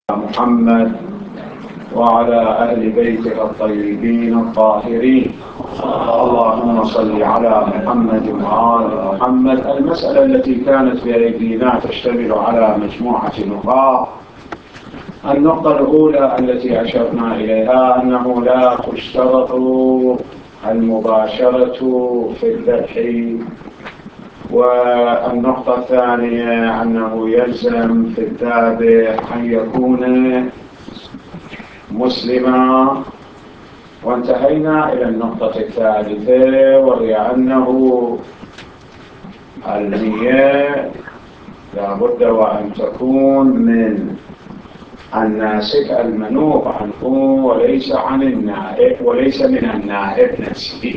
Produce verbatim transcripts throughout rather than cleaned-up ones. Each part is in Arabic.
محمد وعلى أهل بيته الطيبين الطاهرين. اللهم صل على محمد وآل محمد. المسألة التي كانت بأيدينا تشتمل على مجموعة نقاط. النقطة الأولى التي أشرنا إليها أنه لا تشترط المباشرة في الذبح، والنقطة الثانية أنه يلزم في الذابح أن يكون مسلما. وانتهينا إلى النقطة الثالثة، وهي أنه النية لا بد وأن تكون من الناسك المنوب عنه وليس عن النائب وليس من النائب نفسه.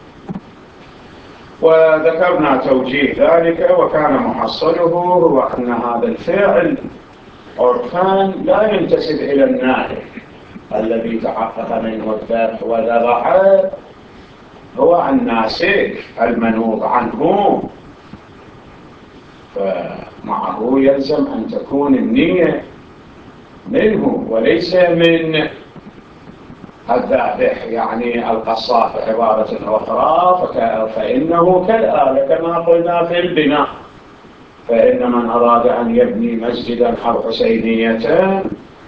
وذكرنا توجيه ذلك، وكان محصله هو أن هذا الفعل عرفان لا ينتسب إلى النائب الذي تحقق منه الذبح وذبح، هو الناسك المنوب عنه، فمعه يلزم أن تكون النية منه وليس من الذابح. يعني القصاب بعبارة أخرى فإنه كالآلة كما قلنا في البناء، فإن من أراد أن يبني مسجدا أو حسينية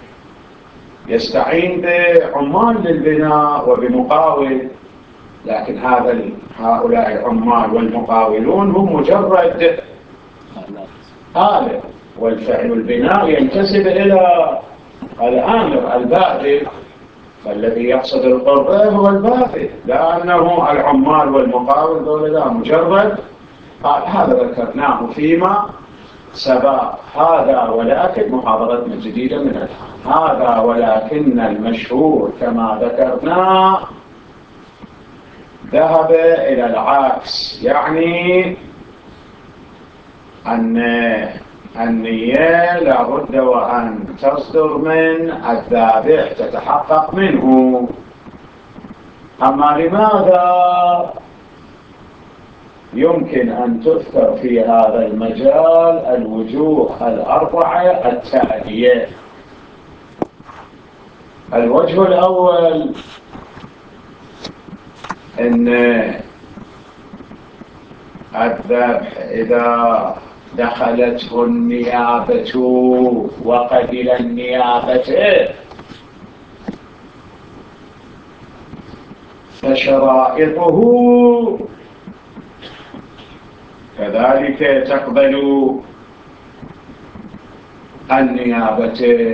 يستعين بعمال للبناء وبمقاول، لكن هذا هؤلاء العمال والمقاولون هم مجرد آلة، والفعل البناء ينتسب إلى الآمر الباذل، فالذي يقصد القربة هو الباذل، لأنه العمال والمقاول دول لا مجرد. هذا ذكرناه فيما سبق. هذا ولكن محاضرتنا جديدة من الآن. هذا ولكن المشهور كما ذكرنا ذهب إلى العكس، يعني أن النية لا بد وأن تصدر من الذابح تتحقق منه. أما لماذا يمكن أن تذكر في هذا المجال الوجوه الأربعة التالية. الوجه الأول أن الذبح إذا دخلته النيابة وقبل النيابة فشرائطه كذلك تقبل النيابة،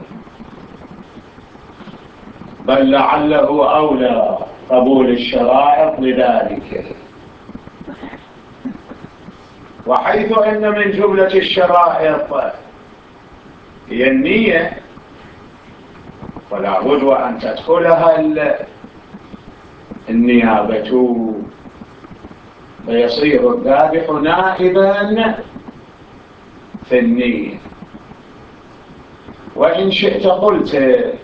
بل لعله أولى قبول الشرائط لذلك. وحيث أن من جملة الشرائط هي النية، فلا بد أن تدخلها النيابة، فيصير الذابح نائبا في النية. وإن شئت قلت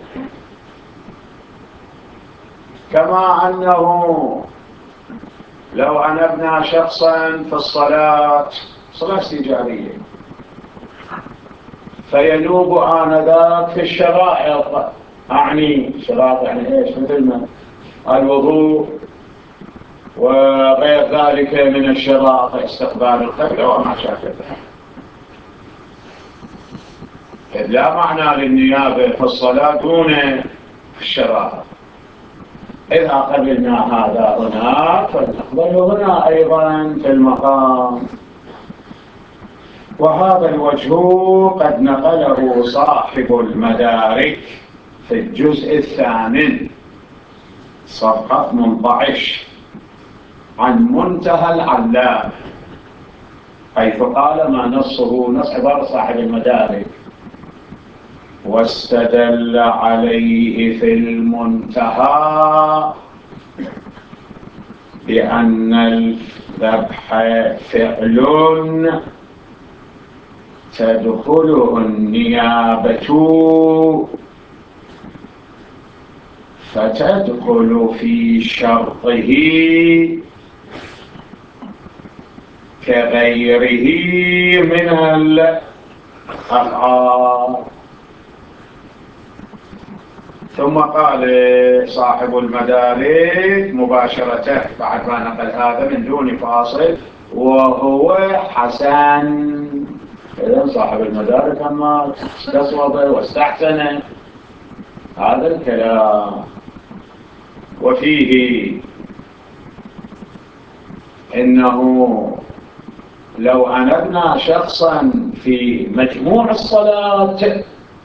كما أنه لو أنبنا شخصا في الصلاة صلاة استجارية فينوب آنذاك في الشرائط، أعني شرائط يعني إيش؟ مثل ما الوضوء وغير ذلك من الشرائط، استقبال القبلة وما شابه، إذ لا معنى للنيابة في الصلاة دون الشرائط. إذا قبلنا هذا هنا فنقبله هنا أيضا في المقام. وهذا الوجه قد نقله صاحب المدارك في الجزء الثامن صفحة ثمانية عشر عن منتهى العلام، حيث قال ما نصه نص عبارة صاحب المدارك: واستدل عليه في المنتهى بأن الذبح فعل تدخله النيابة فتدخل في شرطه كغيره من الأفعال. ثم قال صاحب المدارك مباشرة بعد ما نقل هذا من دون فاصل وهو حسن. إذن صاحب المدارك أما استصوب واستحسن هذا الكلام. وفيه إنه لو أنبنا شخصا في مجموع الصلاة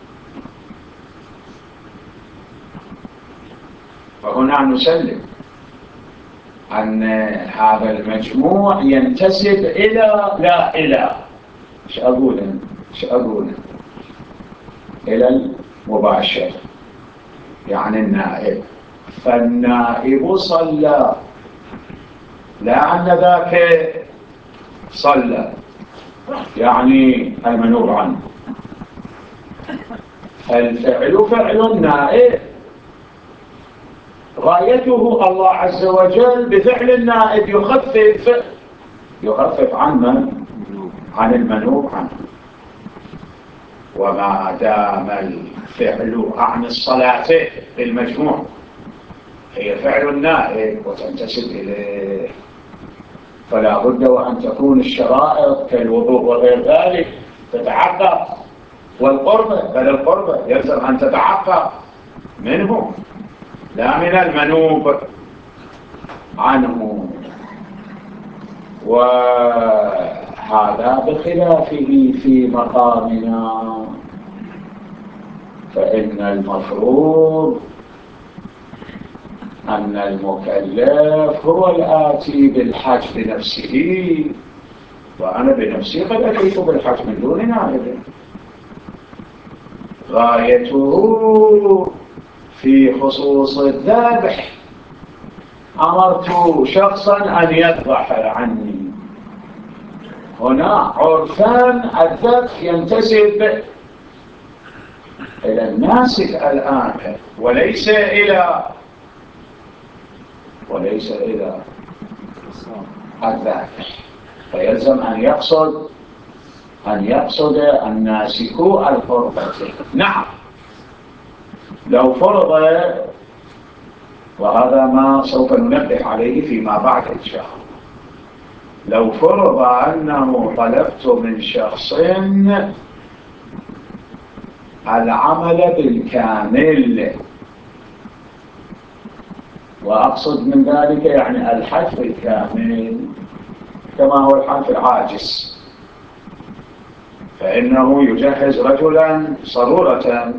فهنا نسلم أن هذا المجموع ينتسب إلى لا إلى إيش أقول إيش أقول إلى المباشر يعني النائب. فالنائب صلى لا أن ذاك صلى يعني المنوب عنه. الفعل فعل النائب غايته الله عز وجل بفعل النائب يخفف يخفف عن من؟ عن المنوب عنه. وما دام الفعل عن الصلاة بالمجموع هي فعل النائب وتنتسب إليه فلا بد وأن تكون الشرائط كالوضوء وغير ذلك تتحقق، والقربة بل القربة يلزم أن تتحقق منه لا من المنوب عنه. وهذا بخلافه في مقامنا، فإن المفروض أن المكلف هو الآتي بالحج بنفسه، وأنا بنفسي قد أتيت بالحج من دون نائب. غايته في خصوص الذبح أمرت شخصا أن يذبح عني. هنا عرفان الذبح ينتسب إلى الناسك الآن وليس إلى وليس إلى الذبح، فيلزم أن يقصد أن يقصد الناسك القربة. نعم لو فرض، وهذا ما سوف ننبه عليه فيما بعد إن شاء الله، لو فرض أنه طلبت من شخص العمل بالكامل، وأقصد من ذلك يعني الحج بالكامل كما هو الحال في العاجز، فإنه يجهز رجلا صرورة،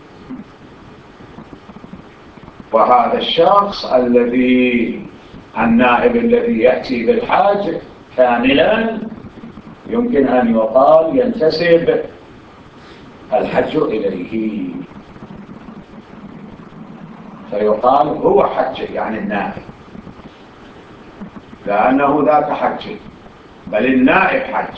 وهذا الشخص الذي النائب الذي يأتي بالحاج كاملا يمكن أن يقال ينتسب الحج إليه، فيقال هو حج يعني النائب، لأنه ذاك حج بل النائب حج،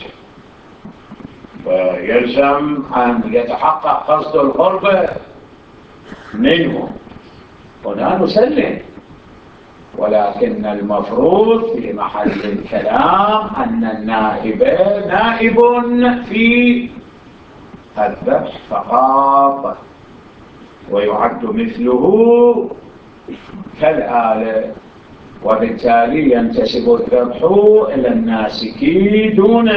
فيلزم أن يتحقق قصد القربة منه. هنا نسلم، ولكن المفروض في محل الكلام أن النائب نائب في الذبح فقط، ويعد مثله كالآلة، وبالتالي ينتسب الذبح إلى الناسك دون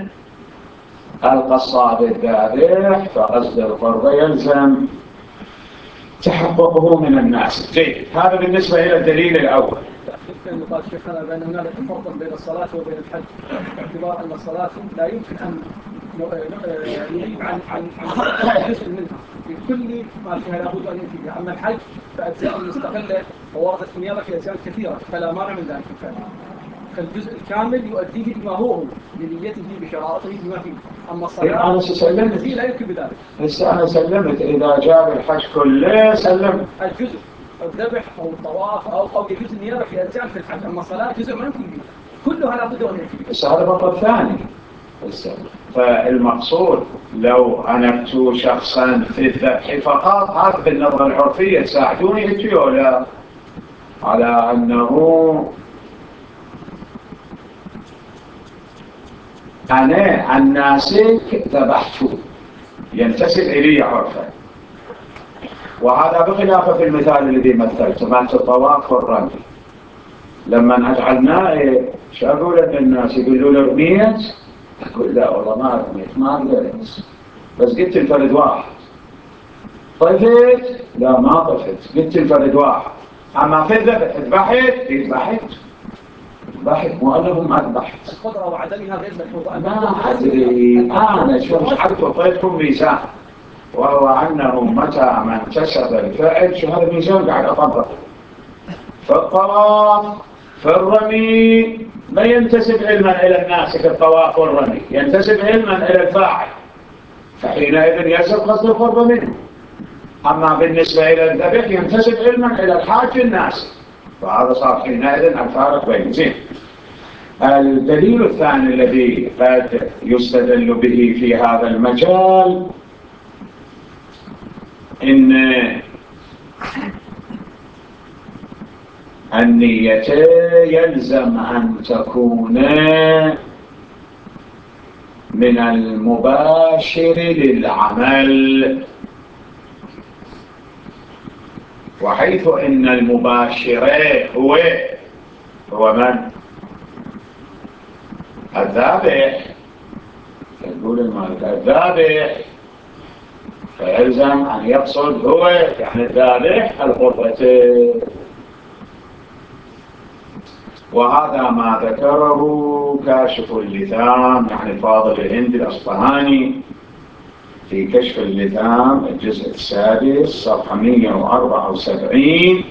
القصاب الذابح، فقصد القربة يلزم تحققه من الناس. جيد، هذا بالنسبة إلى الدليل الأول. يمكن أن يقال شيخنا بأن هناك فرق بين الصلاة وبين الحج، باعتبار أن الصلاة لا يمكن أن يغيب عن عن جزء منها في كل ما فيها لابد أن ينتهي بها. أما الحج فأجزاء مستقلة ووردت في النيابة في أجزاء كثيرة فلا مانع من ذلك الفعل، فالجزء الكامل يؤديه بما هو بنيته بشرائطه بما فيه. أما الصلاة أنا سلمت لا يمكن بذلك. لسه أنا سلمت إذا جاب الحج كله سلمت الجزء الذبح أو الطواف أو أو جزء النيابة في أجزاء في الحج، أما الصلاة جزء ما يمكن به كلها لابد أن يمكن. بس هذا مطلب ثاني. فالمقصود لو أنبت شخصا في الذبح فقط، هذا بالنظرة العرفية ساعدوني أنتي ولا على أنه أنا الناسك ذبحته ينتسب إلي عرفا، وهذا بخلاف في المثال الذي مثلته مالت الطواف والرمي. لما أجعلناه شو أقول للناس يقولوا له رميت؟ أقول لا والله ما رميت ما قدرت بس قلت الفرد واحد. طفت؟ لا ما طفت قلت الفرد واحد. أما في الذبح ذبحت؟ ذبحت ذبحت مو أنهم ما ذبحت. القدرة وعدمها غير ملحوظة. ما أدري أنا شو مش عارف أعطيتكم ميزان، وهو أنه متى ما انتسب الفعل شو هذا الميزان قاعد أطبق. في الطواف في الرمي ما ينتسب علما إلى الناس في الطواف والرمي، ينتسب علما إلى الفاعل، فحينئذ يسقط القرب منه. أما بالنسبة إلى الذبح ينتسب علما إلى الحاج الناس، فهذا صار حينئذ الفارق بين زين. الدليل الثاني الذي قد يستدل به في هذا المجال إن النية يلزم أن تكون من المباشر للعمل، وحيث إن المباشر هو هو من؟ الذابح. يقول المالك الذابح، فيلزم أن يقصد هو يعني الذابح القربة. وهذا ما ذكره كاشف اللثام يعني فاضل الهند الأصفهاني في كشف اللثام الجزء السادس صفحة مئة وأربعة وسبعين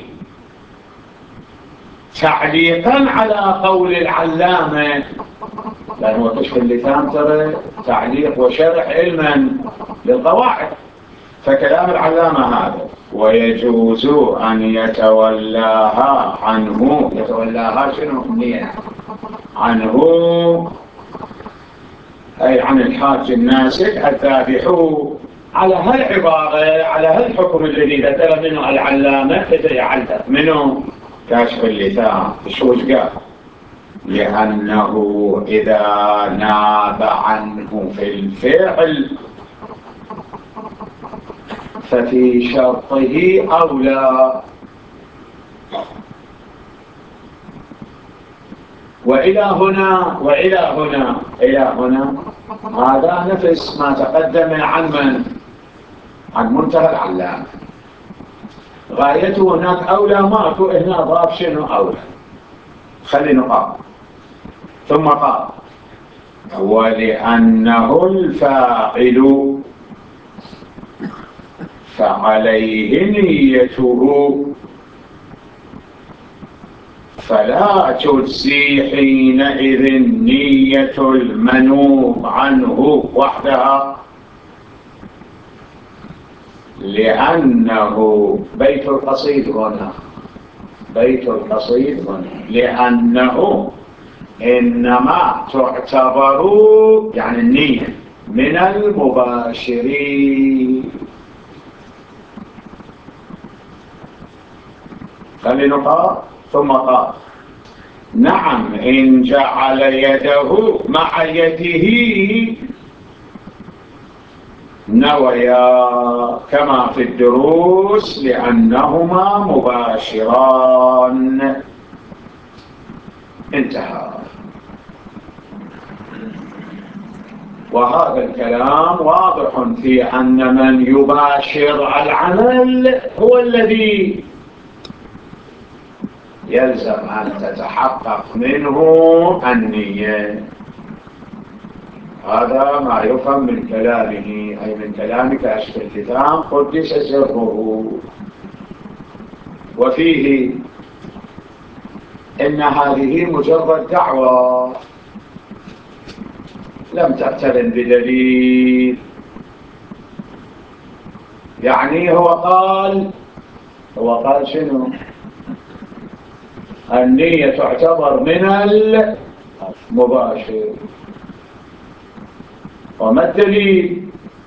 تعليقا على قول العلامة، لأنه كشف اللثام ترى تعليق وشرح علما للقواعد. فكلام العلامة هذا ويجوز أن يتولاها عنه، يتولاها شنو النية عنه أي عن الحاج الناسك الذابح، على هالعبارة على هالحكم الذي ذكر منه العلامة إذا يعلق منه كاشف اللثام. شو قال؟ لأنه إذا ناب عنه في الفعل ففي شرطه أولى. وإلى هنا وإلى هنا إلى هنا هذا نفس ما تقدم عن من؟ عن منتهى العلامة. غايته هناك أولى ماكو، هنا ضاف شنو أولى. خلي نقاط. ثم قال ولأنه الفاعل فعليه نيته فلا تجزي حينئذ نية المنوب عنه وحدها، لأنه بيت القصيد هنا بيت القصيد هنا لأنه إنما تعتبر يعني النية من المباشرين. خلي نقاط. ثم قال نعم إن جعل يده مع يده نويا كما في الدروس لأنهما مباشران. انتهى. وهذا الكلام واضح في أن من يباشر العمل هو الذي يلزم أن تتحقق منه النية. هذا ما يفهم من كلامه أي من كلام كاشف اللثام قدس سره. وفيه إن هذه مجرد دعوة لم تقترن بدليل. يعني هو قال هو قال شنو؟ النية تعتبر من المباشر. وما الدليل؟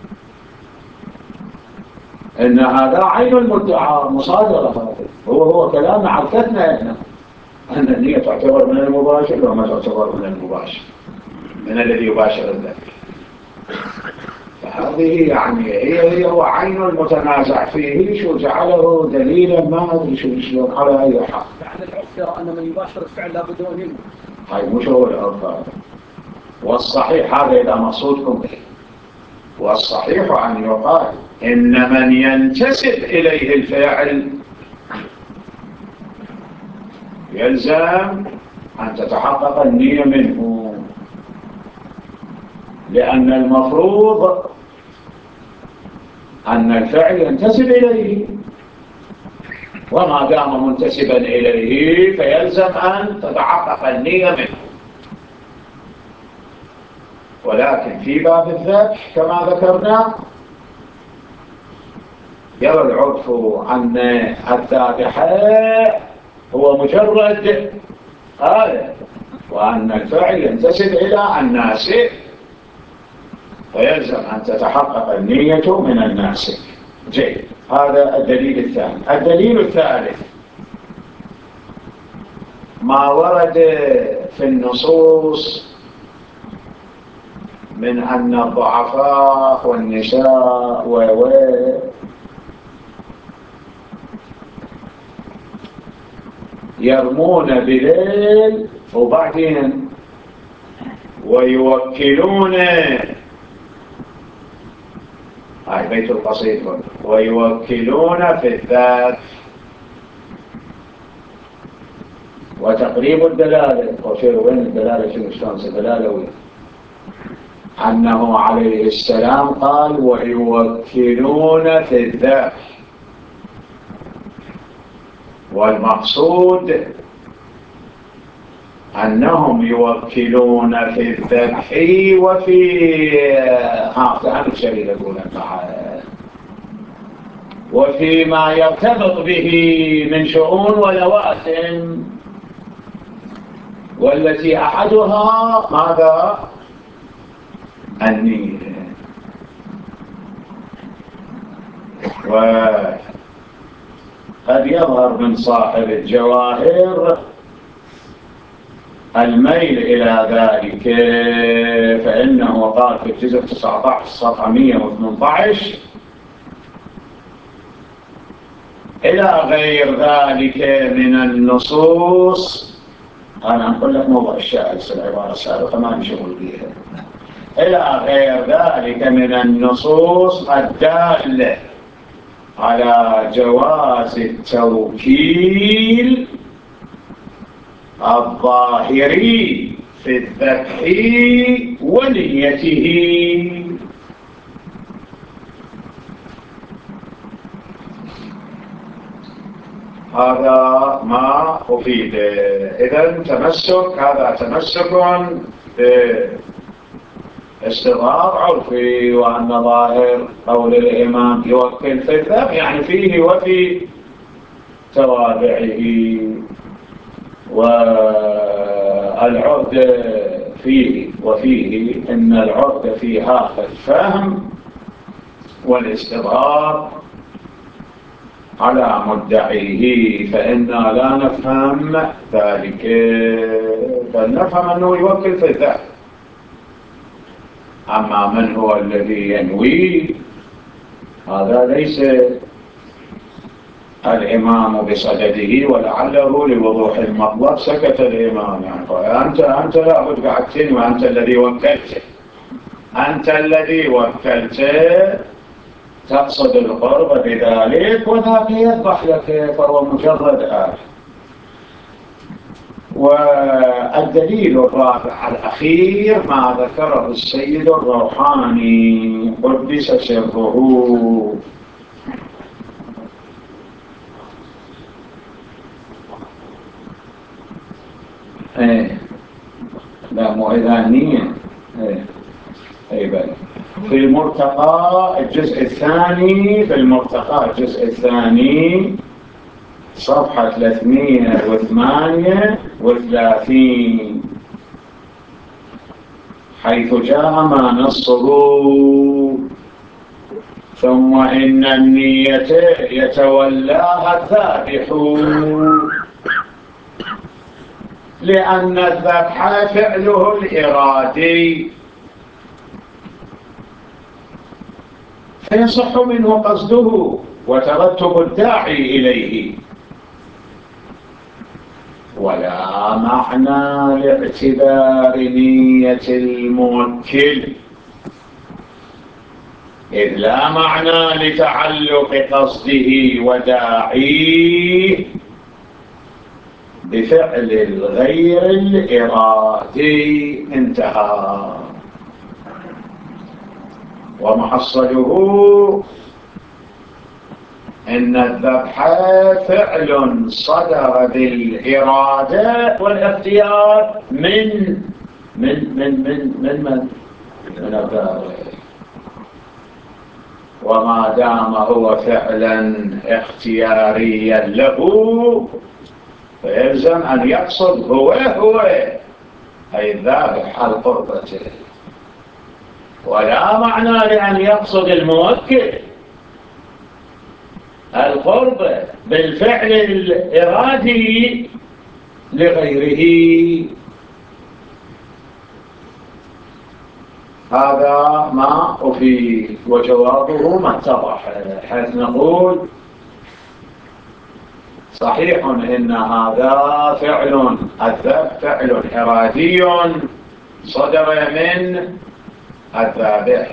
إن هذا عين المدعى مصادرة. هذا هو هو كلام عرفتنا هنا أن النية تعتبر من المباشر وما تعتبر من المباشر من الذي يباشر الذبح. هذه يعني هي هي هو عين المتنازع فيه، شو جعله دليلا ما أدري شو شلون على أي حال. معنى العرف يرى أن من يباشر الفعل لابد أن ينوي. هاي مش هو العرف هذا، والصحيح هذا إذا مقصودكم به، والصحيح أن يقال إن من ينتسب إليه الفاعل يلزم أن تتحقق النية منه، لأن المفروض أن الفعل ينتسب إليه، وما دام منتسبا إليه فيلزم أن تتحقق النية منه. ولكن في باب الذبح كما ذكرنا يرى العرف أن الذابح هو مجرد آية، وأن الفعل ينتسب إلى الناسك فيلزم أن تتحقق النية من الناسك. جيد، هذا الدليل الثاني. الدليل الثالث ما ورد في النصوص من أن الضعفاء والنساء و يرمون بليل وبعدين ويوكلون، هاي بيت القصيد، ويوكلون في الذات. وتقريب الدلالة وين الدلالة شنو شلون الدلالة وين أنه عليه السلام قال ويوكلون في الذات، والمقصود أنهم يوكلون في الذبح وفي ها أنا شريد أقول وفيما يرتبط به من شؤون ولوازم، والتي أحدها ماذا؟ النية. وقد يظهر من صاحب الجواهر الميل إلى ذلك، فإنه قال في الجزء تسعة عشر صفحة مئة وثمانية عشر إلى غير ذلك من النصوص. أنا أقول لك موضوع الشاعر العبارة السابقة ما نشغل بها. إلى غير ذلك من النصوص الدالة على جواز التوكيل الظاهري في الذبح ونيته. هذا ما أفيد. إذن تمسك، هذا تمسك باستظهار عرفي، وأن ظاهر قول الإمام يوكل في الذبح يعني فيه وفي توابعه، والعرض فيه وفيه إن العرض في هذا الفهم والاستظهار على مدعيه، فإنا لا نفهم ذلك، بل نفهم أنه يوكل في الذات. أما من هو الذي ينوي هذا ليس الإمام بصدده، ولعله لوضوح المطلب سكت الإمام. يعني أنت أنت لا بد قاعد تنوي، أنت الذي وكلته، أنت الذي وكلته تقصد القرب بذلك، وذاك يذبح لك فهو مجرد آل. والدليل الرابع الأخير ما ذكره السيد الروحاني قدس سره، ايه لا مو إذانية، ايه ايه بل في المرتقى الجزء الثاني، في المرتقى الجزء الثاني صفحة ثلاثمئة وثمانية وثلاثين، حيث جاء ما نصه ثم إن النية يتولاها الذابح، لأن الذبح فعله الإرادي، فيصح منه قصده وترتب الداعي إليه، ولا معنى لاعتبار نية الموكل، إذ لا معنى لتعلق قصده وداعيه بفعل الغير الإرادي. انتهى. ومحصله إن الذبح فعل صدر بالإرادة والاختيار من من من من من من من الذابح، وما دام هو فعلا اختياريا له فيلزم أن يقصد هو هو أي الذابح القربة، ولا معنى لأن يقصد الموكل القرب بالفعل الإرادي لغيره. هذا ما أفيد، وجوابه ما اتضح، حيث نقول صحيح إن هذا فعل الذبح فعل إرادي صدر من الذابح،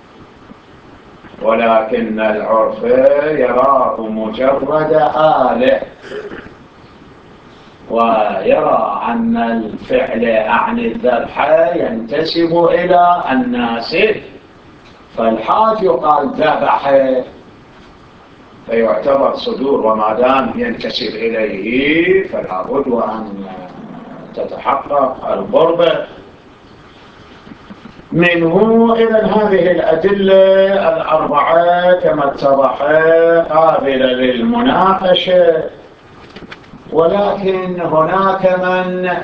ولكن العرف يراه مجرد آلة، ويرى أن الفعل عن الذبح ينتسب إلى الناسخ، فالحاج يقال ذبح فيعتبر صدور، وما دام ينتسب إليه فلا بد أن تتحقق القربة منه. إذن هذه الأدلة الأربعة كما اتضح قابلة للمناقشة، ولكن هناك من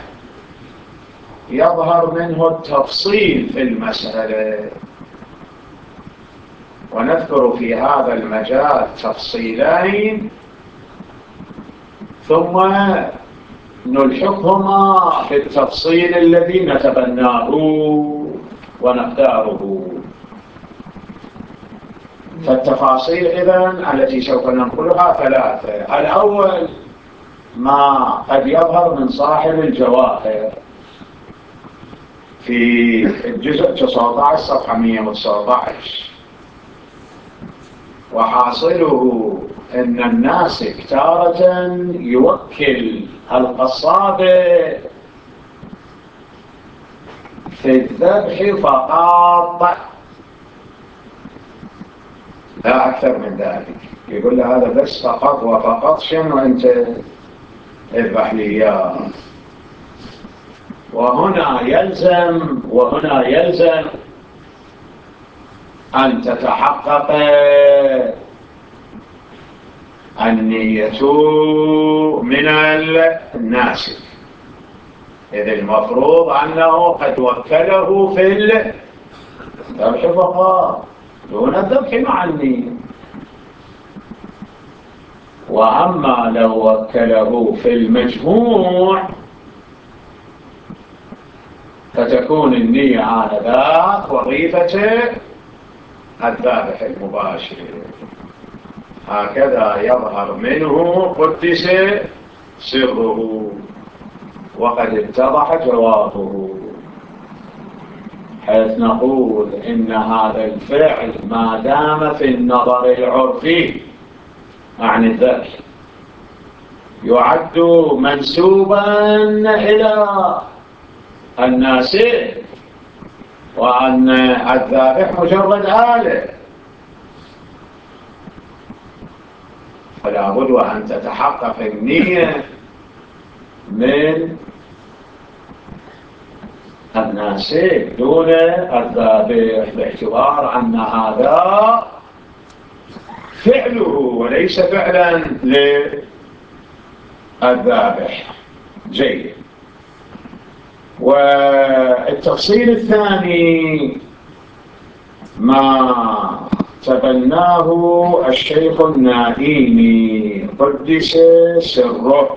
يظهر منه التفصيل في المسألة، ونذكر في هذا المجال تفصيلين ثم نلحقهما في التفصيل الذي نتبناه ونختاره. فالتفاصيل إذن التي سوف ننقلها ثلاثة. الأول ما قد يظهر من صاحب الجواهر في الجزء تسعة عشر صفحة مئة وتسعة عشر، وحاصله أن الناسك تارة يوكل القصاب في الذبح فقط لا أكثر من ذلك، يقول له هذا بس فقط وفقط، شنو أنت اذبح لي إياه. وهنا يلزم وهنا يلزم أن تتحقق النية من الناسك، إذ المفروض أنه قد وكله في الذبح فقط دون الذبح مع النية. وأما لو وكله في المجموع فتكون النية على ذاك وظيفة الذابح المباشر. هكذا يظهر منه قدس سره، وقد اتضح جوابه، حيث نقول إن هذا الفعل ما دام في النظر العرفي عن الذبح يعد منسوبا إلى الناسخ، وأن الذابح مجرد آلة، فلا بد أن تتحقق النية من الناسخ دون الذابح، باعتبار أن هذا فعله وليس فعلا للذابح. جيد. والتفصيل الثاني ما تبناه الشيخ النائيني قدس سره،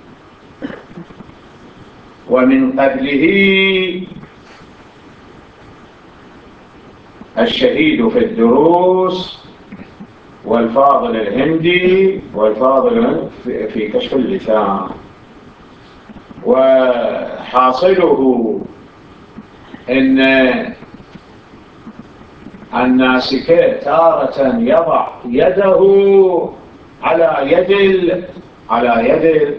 ومن قبله الشهيد في الدروس والفاضل الهندي والفاضل في كشف اللسان. وحاصله إن الناسك تارة يضع يده على يد على يد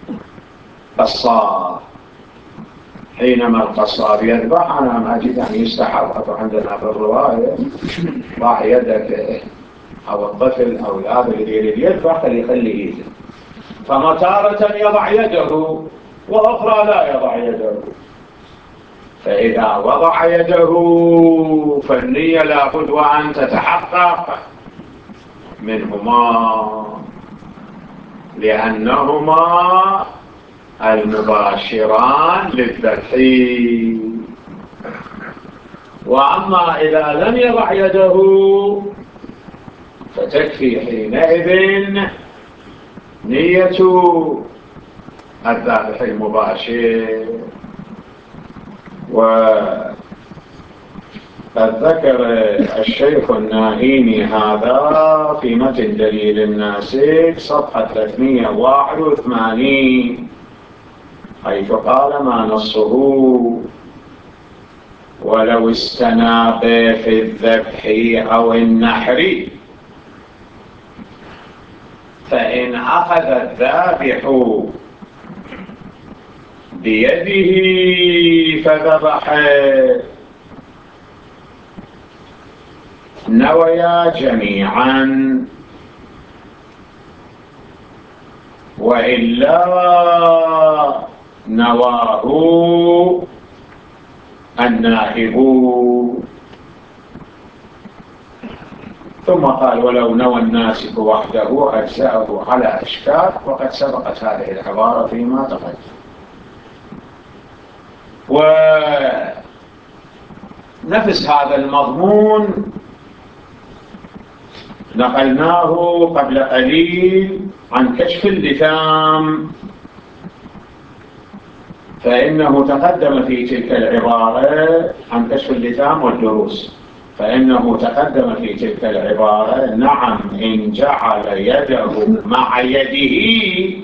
القصار حينما القصار يذبح. أنا أجد أن يستحب عندنا في الرواية ضع يدك أو الطفل أو هذا الذي يريد يذبح فليخلي يده، فمتارة يضع يده وأخرى لا يضع يده. فإذا وضع يده فالنية لابد وأن تتحقق منهما لأنهما المباشران للذبح. وأما إذا لم يضع يده فتكفي حينئذ نية الذبح المباشر. وقد ذكر الشيخ النائيني هذا في متن دليل الناسك صفحة ثلاثمئة وواحد وثمانين حيث قال ما نصه ولو استناب في الذبح أو النحر فإن أخذ الذابح بيده فذبح نويا جميعا، وإلا نواه النائب. ثم قال ولو نوى الناسك وحده أجزأه على أشكال، وقد سبقت هذه العبارة فيما تقدم. ونفس هذا المضمون نقلناه قبل قليل عن كشف اللثام، فإنه تقدم في تلك العبارة عن كشف اللثام والدروس، فإنه تقدم في تلك العبارة نعم إن جعل يده مع يده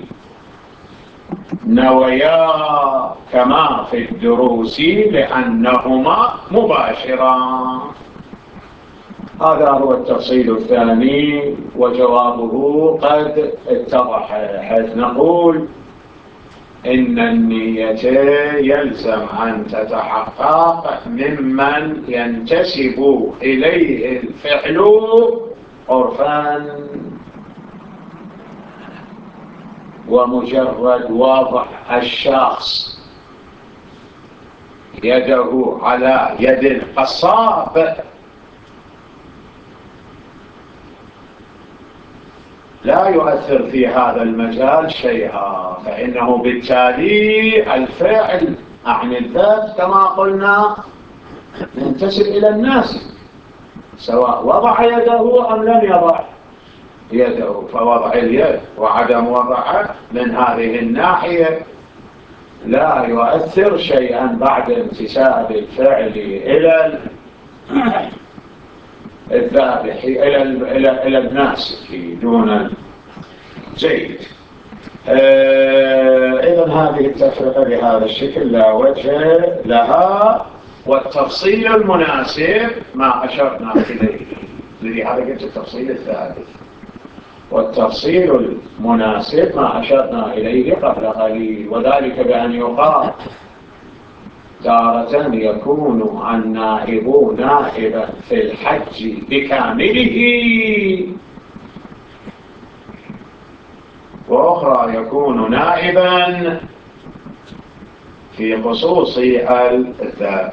نويا كما في الدروس لأنهما مباشران. هذا هو التفصيل الثاني، وجوابه قد اتضح، حيث نقول إن النية يلزم أن تتحقق ممن ينتسب إليه الفعل عرفا، ومجرد وضع الشخص يده على يد القصاب لا يؤثر في هذا المجال شيئا، فإنه بالتالي الفعل عن الذات كما قلنا ينتسب إلى الناس، سواء وضع يده أم لم يضع يده. فوضع اليد وعدم وضعه من هذه الناحية لا يؤثر شيئا بعد انتساب الفعل إلى الذابح إلى إلى إلى الناس دون جيد. آه إذن هذه التفرقة بهذا الشكل لا وجه لها، والتفصيل المناسب ما أشرنا إليه، لهذا قلت التفصيل الثالث، والتفصيل المناسب ما أشرنا إليه قبل قليل، وذلك بأن يقال تارة يكون النائب نائبا في الحج بكامله، وأخرى يكون نائبا في خصوص الذبح.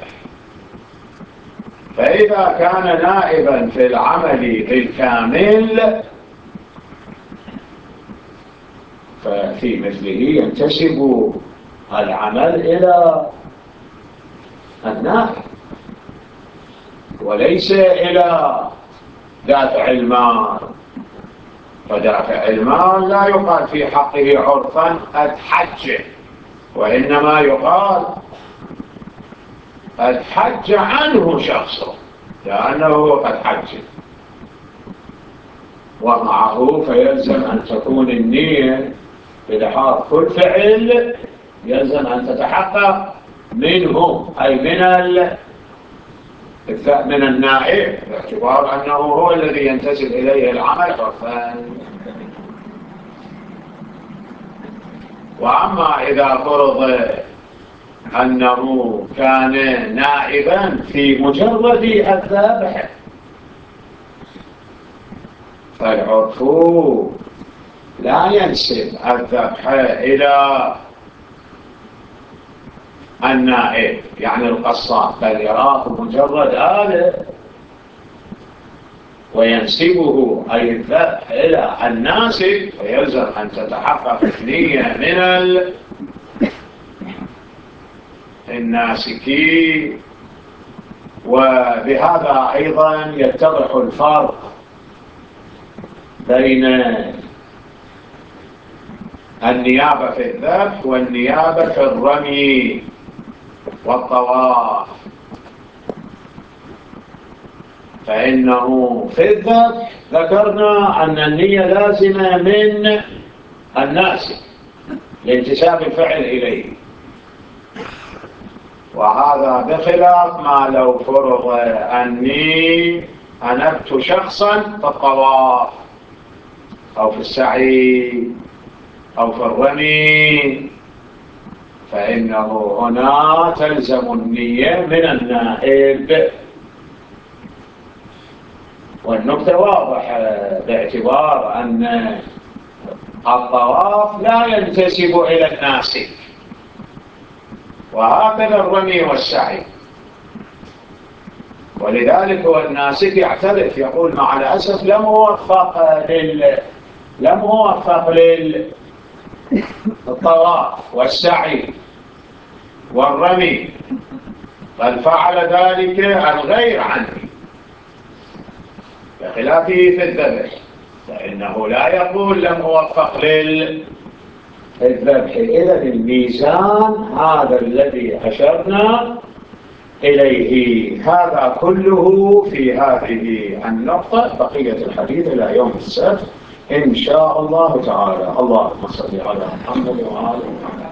فإذا كان نائبا في العمل بالكامل ففي مثله ينتسب العمل إلى النائب وليس إلى دافع المال. فدافع المال لا يقال في حقه عرفا قد حج، وإنما يقال قد حج عنه شخصه لأنه قد حج. ومعه فيلزم أن تكون النية بلحاظ كل فعل يلزم أن تتحقق منه، أي من من النائب، باعتبار أنه هو الذي ينتسب إليه العمل عرفا. وأما إذا فرض أنه كان نائبا في مجرد الذبح فالعرف لا ينسب الذبح إلى النائب يعني القصاب، بل يراه مجرد آلة وينسبه أي الذبح إلى الناسك، ويلزم أن تتحقق النية من الناسكين. وبهذا أيضا يتضح الفرق بين النيابة في الذبح والنيابة في الرمي والطواف. فإنه في الذبح ذكرنا أن النية لازمة من الناسك لانتساب الفعل إليه، وهذا بخلاف ما لو فرض أني أنبت شخصا في الطواف أو في السعي أو في الرمي، فإنه هنا تلزم النية من النائب. والنقطة واضحة باعتبار أن الطواف لا ينتسب إلى الناسك، وهكذا الرمي والسعي. ولذلك هو الناسك يعترف يقول مع الأسف لم أوفق لل لم أوفق للطواف والسعي والرمي، بل فعل ذلك الغير عني، بخلافه في الذبح فإنه لا يقول لم أوفق للذبح. إذن الميزان هذا الذي أشرنا إليه، هذا كله في هذه النقطة. بقية الحديث إلى يوم السبت إن شاء الله تعالى. اللهم صل على محمد وعلى آله.